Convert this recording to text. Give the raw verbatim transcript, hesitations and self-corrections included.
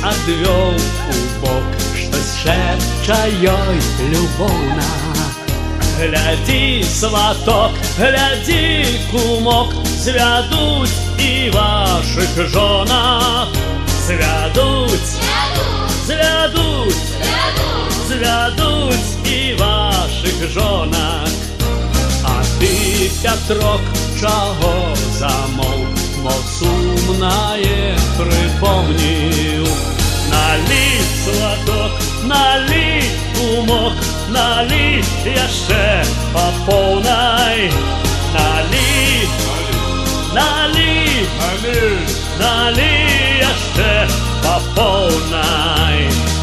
адвёў у бок, штось шэпча ёй любоўна. Глядзі, сваток, глядзі, кумок, звядуць і вашых жонах. Звядуць, звядуць, звядуць і вашых жонах. А ты, Пятрок, чаго замоўк, мо сумнае прыпомніў? Налі, сваток, налі, кумок, налі яшчэ па поўнай. Налі, налі, налі яшчэ па поўнай.